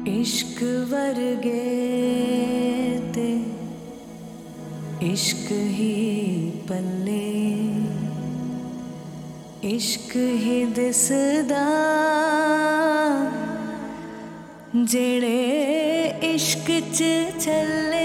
इश्क वर्गे ते इश्क ही पल्ले इश्क ही दिसदा जेड़े इश्क च चले।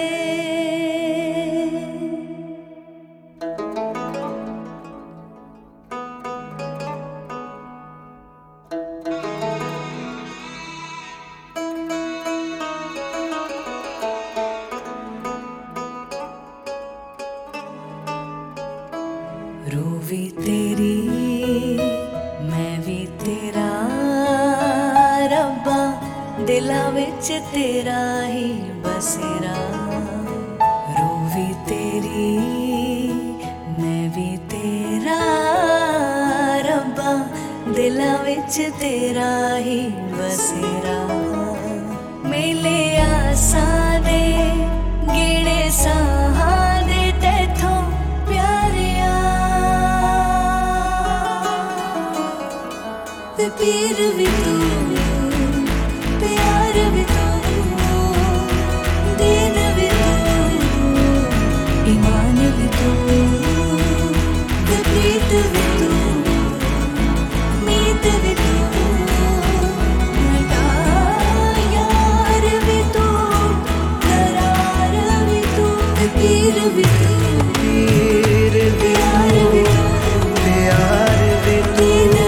रूह भी तेरी मैं भी तेरा रब्बा दिला विच तेरा ही बसेरा। रूह भी तेरी मैं भी तेरा रब्बा दिला विच तेरा ही बसेरा। मेले आसा दे गिणे साहा दे तैथों प्यारिया पीर भी तू प्यार भी तू दीन भी तू ईमान भी तू प्रीत भी तू मीत भी तू यार भी तू करार भी तू पीर भी तू प्यार भी तू प्यार भी तू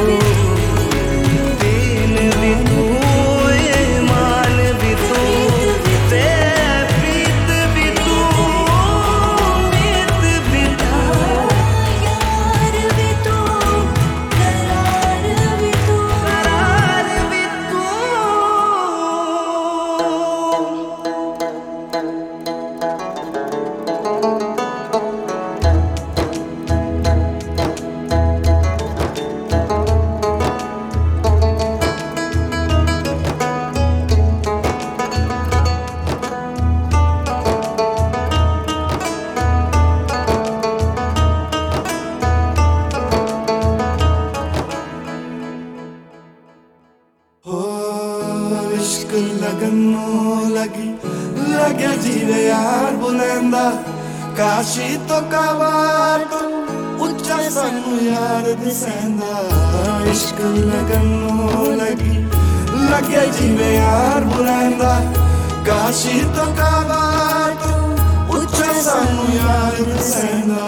इश्क लगनों लगी लगे जीवे यार बुलंदा काशी तो कावार तो उच्चा सानू यार दिसेंदा। इश्क लगनों लगी लगे जीवे यार बुलंदा काशी तो कावार तो उच्चा सानू यार दिसेंदा।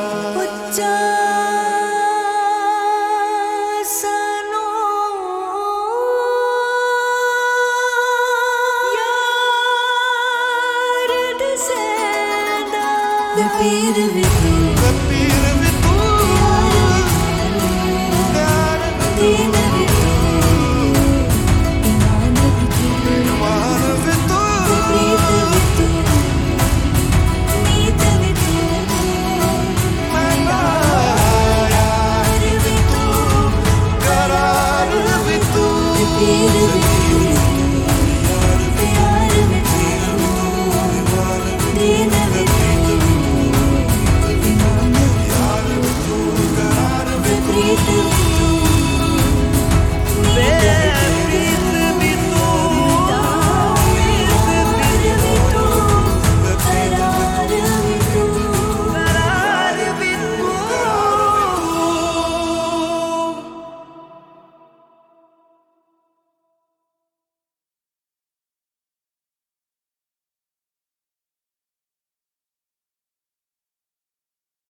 पीर भी तू पीर भी तू प्यार भी तू दीन भी तू ईमान भी तू प्रीत भी तू मीत भी तू यार भी तू करार भी तू पीर भी